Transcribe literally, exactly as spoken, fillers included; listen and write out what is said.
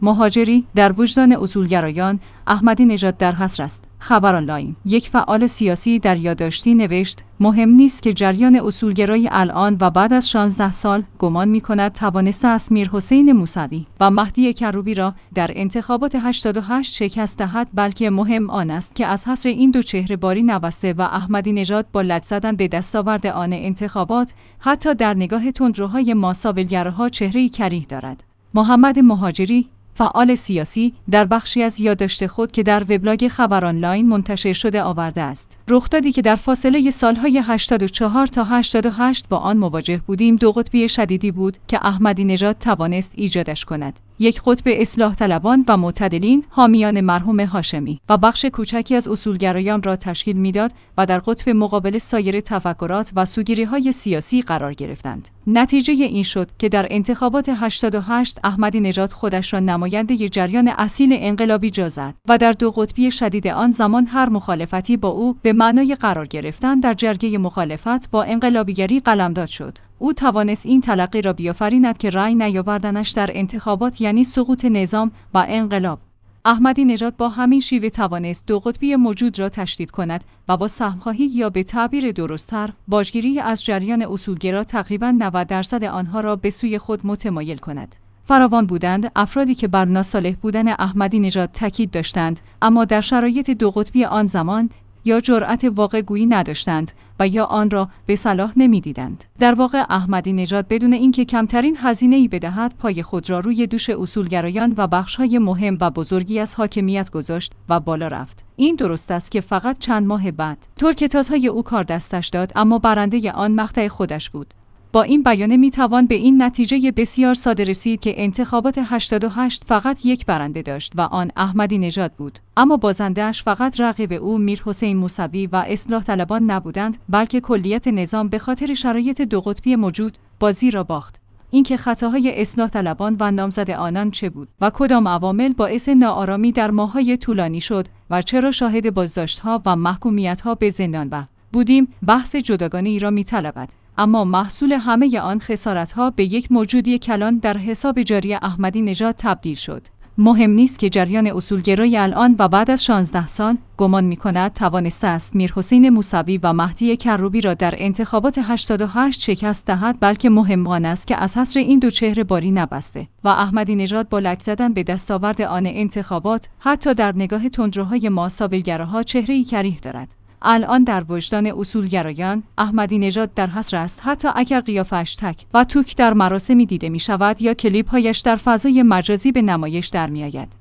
مهاجری در وجدان اصولگرایان احمدی نژاد در حصر است. خبر آنلاین. یک فعال سیاسی در یادداشتی نوشت: مهم نیست که جریان اصولگرایی الان و بعد از شانزده سال گمان می‌کند توانسته است میرحسین موسوی و مهدی کروبی را در انتخابات هشتاد و هشت شکست دهد، بلکه مهم آن است که از حصر این دو چهره باری نبسته و احمدی نژاد با لج زدن به دستاورد آن انتخابات حتی در نگاه تندروهای ماساولگراها چهره‌ای کریه دارد. محمد مهاجری، فعال سیاسی، در بخشی از یادداشت خود که در وبلاگ خبر آنلاین منتشر شده آورده است: رخدادی که در فاصله سالهای هشتاد و چهار تا هشتاد و هشت با آن مواجه بودیم دو قطبی شدیدی بود که احمدی نژاد توانست ایجادش کند. یک قطب اصلاح طلبان و معتدلین حامیان مرحوم هاشمی و بخش کوچکی از اصولگرایان را تشکیل میداد و در قطب مقابل سایر تفکرات و سوگیری‌های سیاسی قرار گرفتند. نتیجه این شد که در انتخابات هشتاد و هشت احمدی نژاد خودش را نماینده ی جریان اصیل انقلابی جا زد و در دو قطبی شدید آن زمان هر مخالفتی با او به معنای قرار گرفتن در جرگه مخالفت با انقلابیگری قلمداد شد. او توانست این تلقی را بیافریند که رأی نیاوردنش در انتخابات یعنی سقوط نظام و انقلاب. احمدی نژاد با همین شیوه توانست دو قطبی موجود را تشدید کند و با سهم‌خواهی یا به تعبیر درست‌تر باجگیری از جریان اصولگرا تقریباً نود درصد آنها را به سوی خود متمایل کند. فراوان بودند افرادی که بر ناصالح بودن احمدی نژاد تاکید داشتند، اما در شرایط دو قطبی آن زمان یا جرأت واقع گویی نداشتند و یا آن را به صلاح نمی‌دیدند. در واقع احمدی نژاد بدون اینکه کمترین هزینه‌ای بدهد پای خود را روی دوش اصولگرایان و بخش‌های مهم و بزرگی از حاکمیت گذاشت و بالا رفت. این درست است که فقط چند ماه بعد ترکتازهای او کار دستش داد، اما برنده آن مقطع خودش بود. با این بیانیه میتوان به این نتیجه بسیار ساده رسید که انتخابات هشتاد و هشت فقط یک برنده داشت و آن احمدی نژاد بود، اما بازنده‌اش فقط رقیب او میرحسین موسوی و اصلاح طلبان نبودند، بلکه کلیت نظام به خاطر شرایط دو قطبی موجود بازی را باخت. اینکه خطاهای اصلاح طلبان و نامزد آنان چه بود و کدام عوامل باعث ناآرامی در ماه‌های طولانی شد و چرا شاهد بازداشت‌ها و محکومیت‌ها به زندان بودیم، بحث جداگانه‌ای را می‌طلبد. اما محصول همه آن خسارت‌ها به یک موجودی کلان در حساب جاری احمدی نژاد تبدیل شد. مهم نیست که جریان اصولگرایی الان و بعد از شانزده سال گمان می‌کند توانسته است میرحسین موسوی و مهدی کروبی را در انتخابات هشتاد و هشت شکست دهد، بلکه مهم آن است که از حصر این دو چهره باری نبسته و احمدی نژاد با لج زدن به دستاورد آن انتخابات حتی در نگاه تندروهای ماساولگراها چهره‌ای کریه دارد. الان در وجدان اصولگرایان احمدی نژاد در حصر است، حتی اگر قیافه‌اش تک و توک در مراسمی دیده می شود یا کلیپ‌هایش در فضای مجازی به نمایش در می آید.